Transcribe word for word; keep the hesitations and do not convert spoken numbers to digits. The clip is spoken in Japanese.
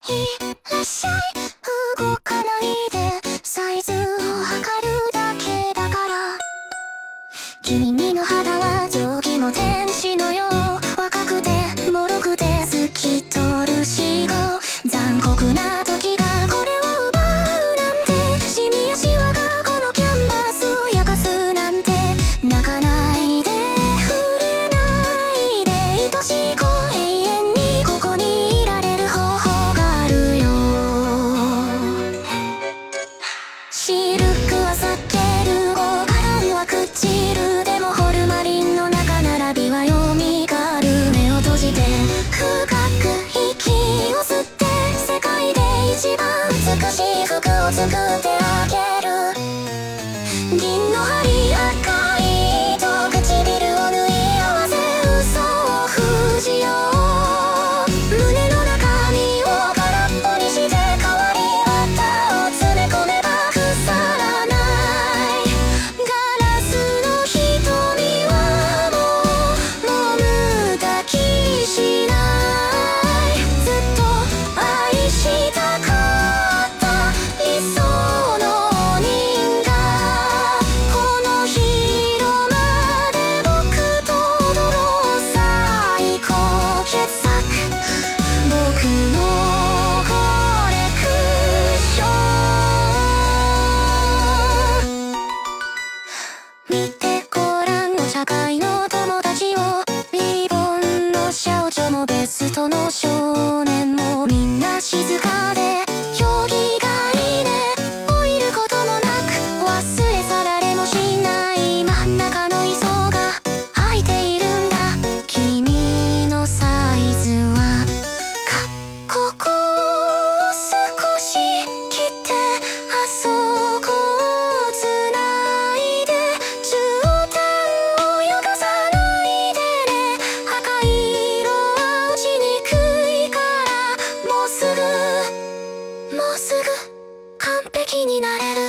いらっしゃい、動かないでサイズを測るだけだから。君の肌は蒸気の天使のよう、若くて脆くて透き通る死後、残酷な時がこれを奪うなんて、シミやシワがこのキャンバスを焼かすなんて。泣かないで触れないで愛しい子、永遠にここにいられる方法があるよ。シルクは避ける、ゴーカランは朽ちる、でもホルマリンの中並びはよみがある。目を閉じて深く息を吸って、世界で一番美しい服を作ってあげる。銀の針赤い糸、唇を縫い合わせ嘘を封じよう。胸の中身を空っぽにして代わり綿を詰め込めば腐らない。ガラスの瞳はもうもう抱きしない。ずっと愛したかった理想の人が、この広間で僕と踊ろう。最高傑作、僕のコレクション。見てごらん、お茶会の友達を、リボンの少女もベストの少年も、みんな静かで陽気がいいね。老いることもなく忘れ去られもしない。真ん中の磯が空いているんだ。君のサイズはか、ここを少し切ってあそこをつないで、絨毯を汚さないでね。赤い色は落ちにくいから、もうすぐもうすぐ完璧になれる。